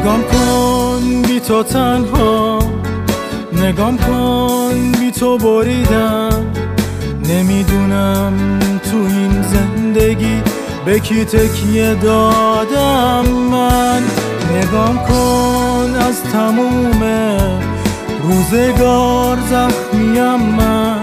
نگام کن بی تو تنها، نگام کن بی تو بریدم. نمیدونم تو این زندگی به کی تکیه دادم من. نگام کن از تموم روزگار زخمیم من.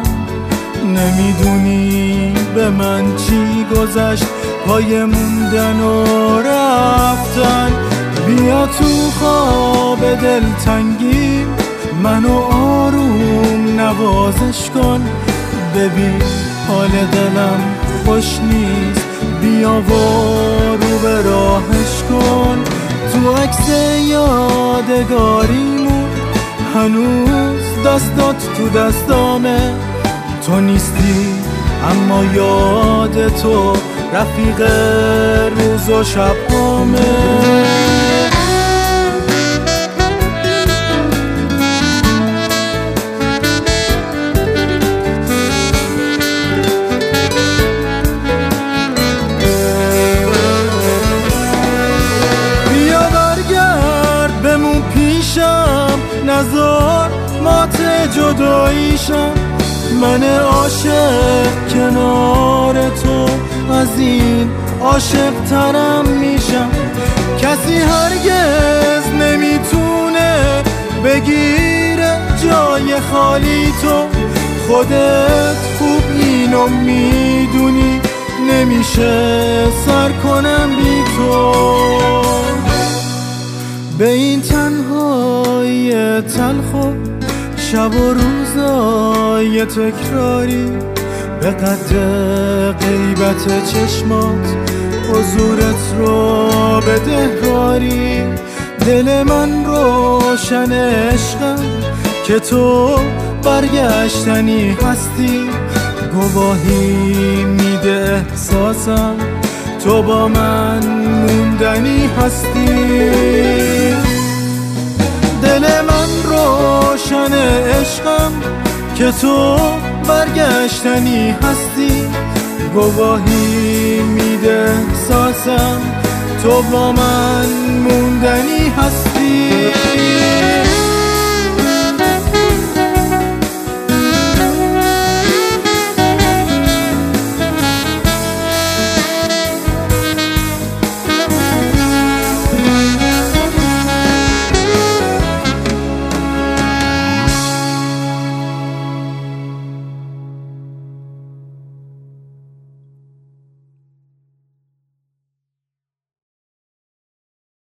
نمیدونی به من چی گذشت، پای موندن و رفتن. بیا تو خواب دلتنگی منو آروم نوازش کن. ببین حال دلم خوش نیست، بیا و رو به راهش کن. تو عکس یادگاریمون هنوز دستات تو دستامه. تو نیستی اما یاد تو رفیق روز و شبامه. نزار مات جداییشم، من عاشق کنار تو از این عاشق ترم میشم. کسی هرگز نمیتونه بگیره جای خالی تو. خودت خوب اینو میدونی، نمیشه سر کنم بی تو. به این تنهایی تلخ و شب و روزای تکراری، به قدر غیبت چشمات حضورت رو بدهکاری. دل من روشن عشقم که تو برگشتنی هستی. گواهی میده احساسم تو با من موندنی هستی. دل من روشن عشقم که تو برگشتنی هستی. گواهی میده احساسم تو با من موندنی هستی.